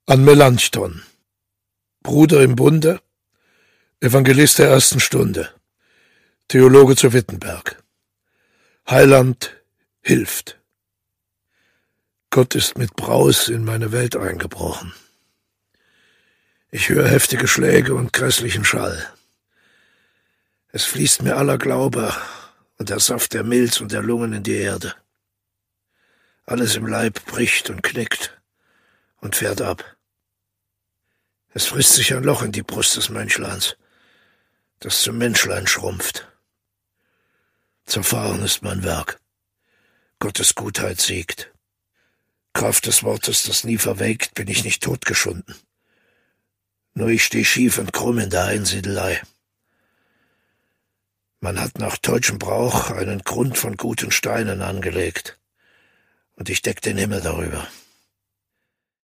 An Melanchthon, Bruder im Bunde, Evangelist der ersten Stunde, Theologe zu Wittenberg. Heiland hilft. Gott ist mit Braus in meine Welt eingebrochen. Ich höre heftige Schläge und grässlichen Schall. Es fließt mir aller Glaube und der Saft der Milz und der Lungen in die Erde. Alles im Leib bricht und knickt und fährt ab. Es frisst sich ein Loch in die Brust des Menschleins, das zum Menschlein schrumpft. Zerfahren ist mein Werk. Gottes Gutheit siegt. Kraft des Wortes, das nie verwelkt, bin ich nicht totgeschunden. Nur ich steh schief und krumm in der Einsiedelei. Man hat nach deutschem Brauch einen Grund von guten Steinen angelegt, und ich deck den Himmel darüber.